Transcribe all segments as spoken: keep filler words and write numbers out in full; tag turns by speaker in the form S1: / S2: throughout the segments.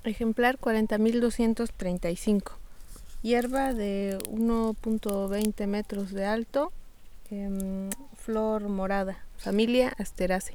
S1: Ejemplar cuarenta mil doscientos treinta y cinco. Hierba de uno punto veinte metros de alto, eh, flor morada, familia Asteraceae.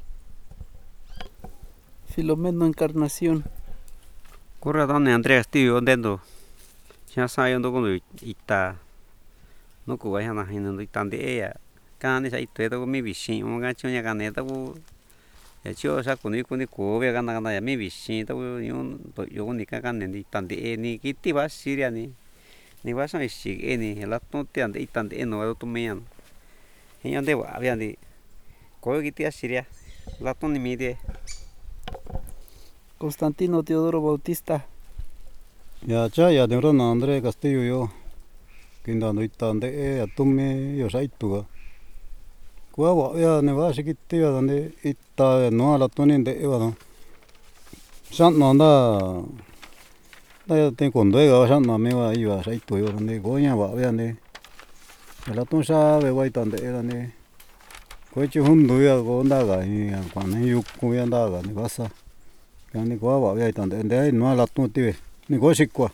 S2: Filomeno Encarnación.
S3: Corra donde Andrea Castillo dentro. Ya sabe dónde con ita. No cuba ya na hinando itan de ella. Can esa ito eto mi vichin, un gancho ya caneta bu. Ya chido sa kuni kuni kuba gana gana ya mi vichin, to yun yo ni kan ni itan de ni kiti va siria ni. Ni va sa ishi ni la tonte ande itan de no to mean. Hiyan de va ya ni. Ko kiti asiria. La ton ni mi de.
S2: Constantino Teodoro Bautista.
S4: Ya cha ya de rona Andrea Castillo yo. Kinda no itande e atume yo saituga. Kwa wa ya ne va sikiti ya dande ita no ala toni de e wa. San no da da te kondo e ga san no me wa iwa saitu yo dande goña wa ya ne. La ton sa be wa itande e dande. Ko chi hundu ya go nda ga ni kwa ne yu ku ya nda ga ni basa. Ni kwa wa ya itande de no ala ton ti ni go sikwa.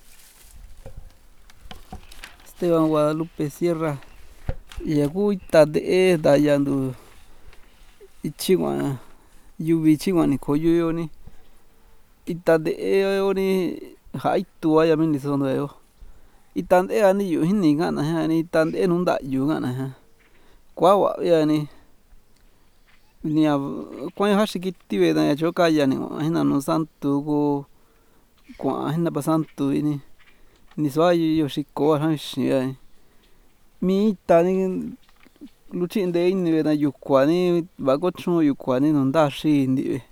S2: Esteban Guadalupe Sierra. Yagu itade da yandu ichiwa yubi chiwa ni koyo yo ni itade yo ni haitu ya min sono yo itande ani yu hini ngana ha ni itande nunda yu ngana ha kwa wa ya ni ni kwa hashikiti we da yo kaya ni hina no santo go kwa hina pa santo ni ni swayi yo shiko han shi mi tani luchi de ni na yu kwa ni ba go chu yu kwa ni no nda shi ni